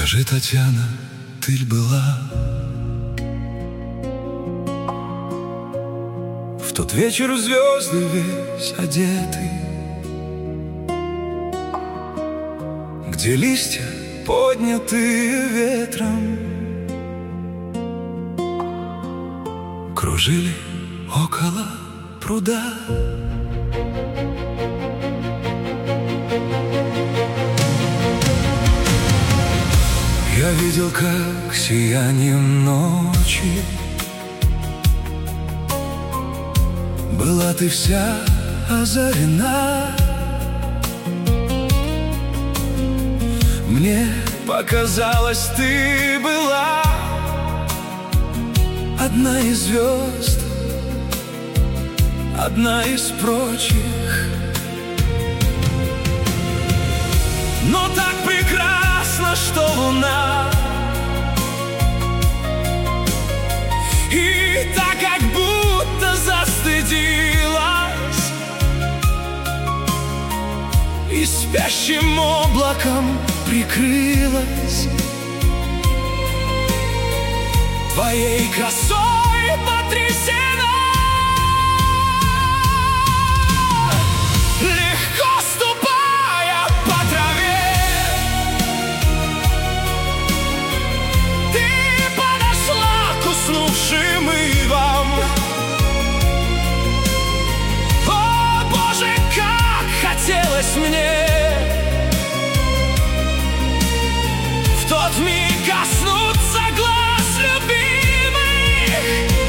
Скажи, Татьяна, ты ль была в тот вечер в звезды весь одетый, где листья, поднятые ветром, кружили около пруда? Я видел, как сиянием ночи была ты вся озарена. Мне показалось, ты была одна из звезд, одна из прочих. Но так прекрасно, что луна, и так как будто застыдилась, и спящим облаком прикрылась. Твоей красой потрясена, легко ступая по траве, ты подошла к уснувшим ивам. О, Боже, как хотелось мне в тот миг коснуться глаз любимых.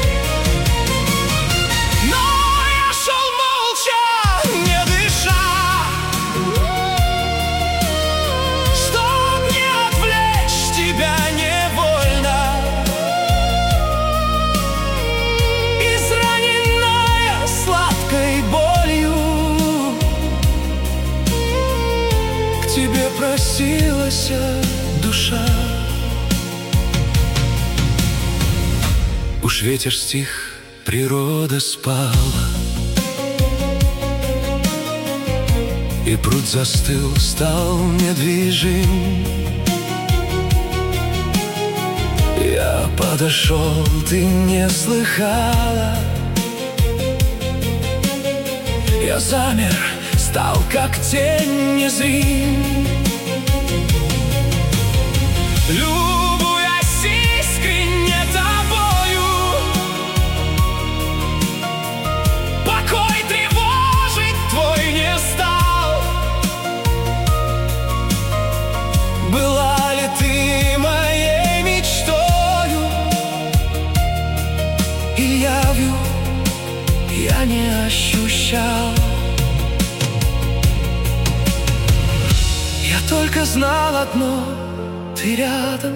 Но я шел молча, не дыша, чтоб не отвлечь тебя невольно. Израненная сладкой болью, к тебе просилась душа. Уж ветер стих, природа спала, и пруд застыл, стал недвижим. Я подошел, ты не слыхала. Я замер, стал как тень незрим. Любуясь искренне тобою, покой тревожить твой не стал. Была ли ты моей мечтою, и явью я не ощущал? Я только знал одно: ты рядом,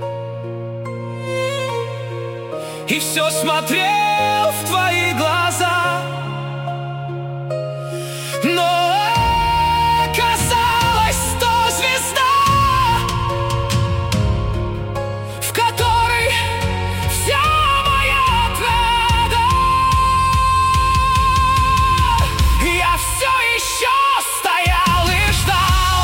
и все смотрел в твои глаза. Но оказалась то звезда, в которой вся моя отрада. Я все еще стоял и ждал,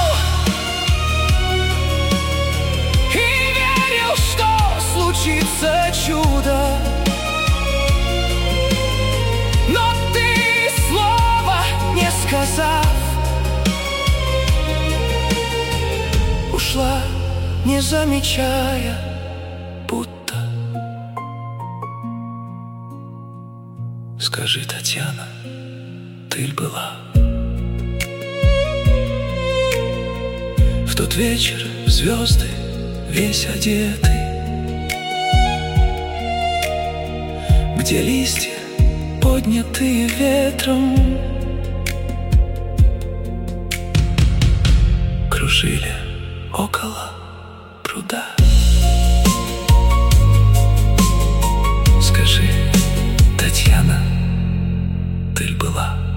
что случится чудо. Но ты, слова не сказав, ушла, не замечая, будто. Скажи, Татьяна, ты ль была в тот вечер в звезды весь одетый, где листья, поднятые ветром, кружили около пруда? Скажи, Татьяна, ты ль была